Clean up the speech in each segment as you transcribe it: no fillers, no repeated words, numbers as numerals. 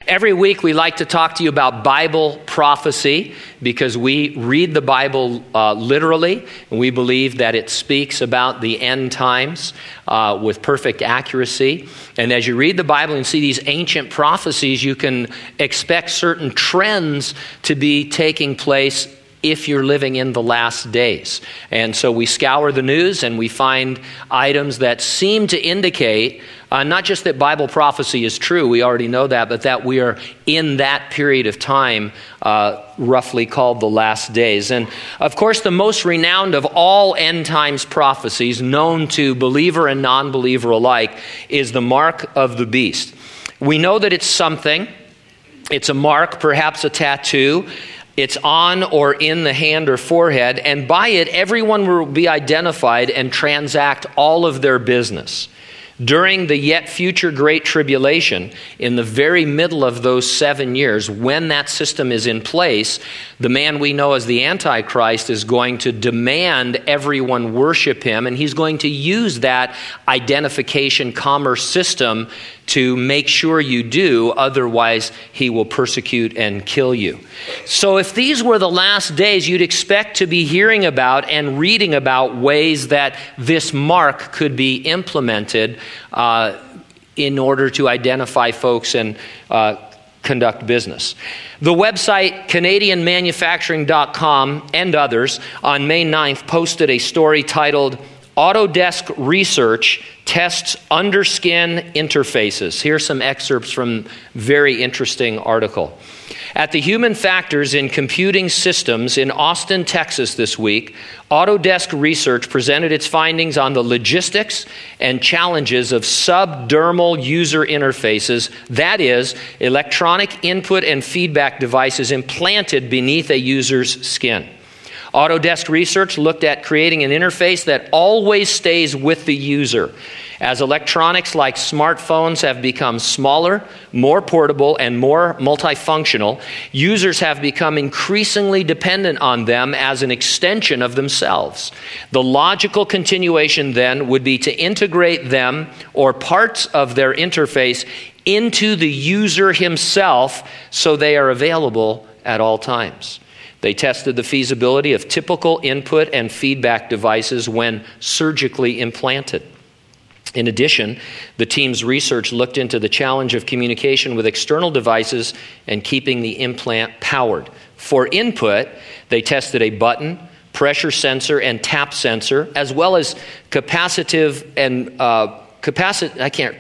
Every week we like to talk to you about Bible prophecy because we read the Bible literally, and we believe that it speaks about the end times with perfect accuracy. And as you read the Bible and see these ancient prophecies, you can expect certain trends to be taking place if you're living in the last days. And so we scour the news and we find items that seem to indicate not just that Bible prophecy is true, we already know that, but that we are in that period of time roughly called the last days. And of course, the most renowned of all end times prophecies known to believer and non-believer alike is the mark of the beast. We know that it's something. It's a mark, perhaps a tattoo. It's on or in the hand or forehead, and by it, everyone will be identified and transact all of their business. During the yet future Great Tribulation, in the very middle of those 7 years, when that system is in place, the man we know as the Antichrist is going to demand everyone worship him, and he's going to use that identification commerce system to make sure you do, otherwise he will persecute and kill you. So if these were the last days, you'd expect to be hearing about and reading about ways that this mark could be implemented in order to identify folks and conduct business. The website CanadianManufacturing.com and others on May 9th posted a story titled Autodesk Research Tests Underskin Interfaces. Here's some excerpts from a very interesting article. At the Human Factors in Computing Systems in Austin, Texas this week, Autodesk Research presented its findings on the logistics and challenges of subdermal user interfaces, that is, electronic input and feedback devices implanted beneath a user's skin. Autodesk Research looked at creating an interface that always stays with the user. As electronics like smartphones have become smaller, more portable, and more multifunctional, users have become increasingly dependent on them as an extension of themselves. The logical continuation then would be to integrate them or parts of their interface into the user himself so they are available at all times. They tested the feasibility of typical input and feedback devices when surgically implanted. In addition, the team's research looked into the challenge of communication with external devices and keeping the implant powered. For input, they tested a button, pressure sensor, and tap sensor, as well as capacitive and capacitive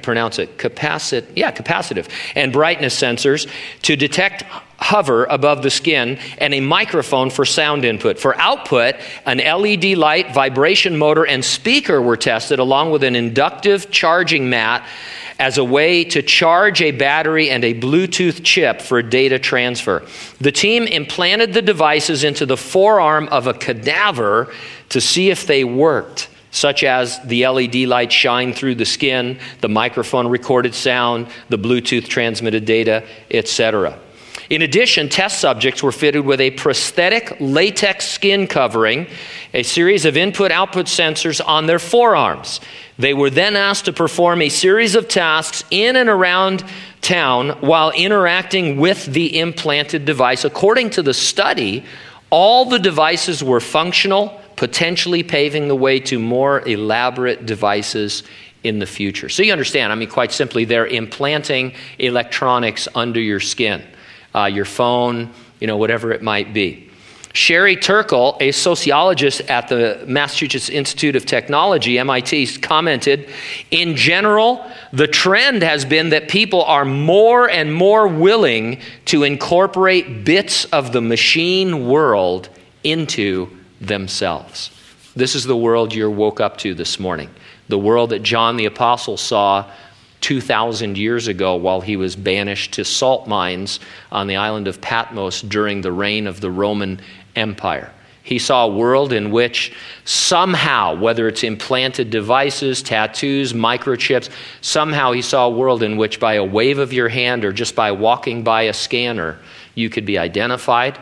and brightness sensors to detect hover above the skin, and a microphone for sound input. For output, an LED light, vibration motor, and speaker were tested, along with an inductive charging mat as a way to charge a battery and a Bluetooth chip for data transfer. The team implanted the devices into the forearm of a cadaver to see if they worked, such as the LED light shine through the skin, the microphone recorded sound, the Bluetooth transmitted data, etc. In addition, test subjects were fitted with a prosthetic latex skin covering, a series of input-output sensors on their forearms. They were then asked to perform a series of tasks in and around town while interacting with the implanted device. According to the study, all the devices were functional, potentially paving the way to more elaborate devices in the future. So you understand, quite simply, they're implanting electronics under your skin. Your phone, whatever it might be. Sherry Turkle, a sociologist at the Massachusetts Institute of Technology, MIT, commented, in general, the trend has been that people are more and more willing to incorporate bits of the machine world into themselves. This is the world you're woke up to this morning. The world that John the Apostle saw 2,000 years ago while he was banished to salt mines on the island of Patmos during the reign of the Roman Empire. He saw a world in which somehow, whether it's implanted devices, tattoos, microchips, somehow he saw a world in which by a wave of your hand or just by walking by a scanner, you could be identified,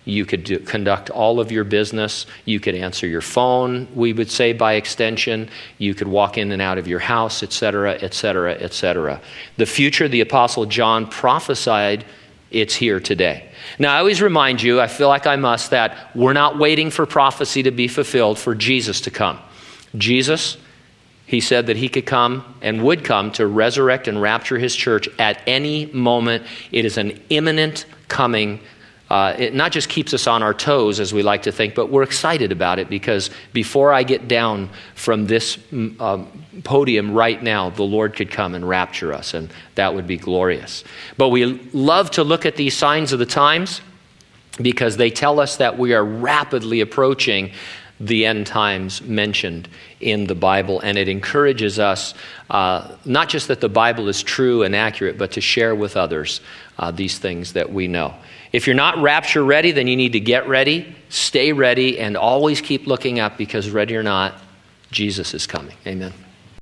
You could conduct all of your business. You could answer your phone, we would say by extension. You could walk in and out of your house, etc., etc., etc. The future, the Apostle John prophesied, it's here today. Now, I always remind you, I feel like I must, that we're not waiting for prophecy to be fulfilled for Jesus to come. Jesus, he said that he could come and would come to resurrect and rapture his church at any moment. It is an imminent coming. It not just keeps us on our toes, as we like to think, but we're excited about it, because before I get down from this podium right now, the Lord could come and rapture us, and that would be glorious. But we love to look at these signs of the times because they tell us that we are rapidly approaching the end times mentioned in the Bible, and it encourages us not just that the Bible is true and accurate, but to share with others these things that we know. If you're not rapture ready, then you need to get ready, stay ready, and always keep looking up, because ready or not, Jesus is coming. Amen.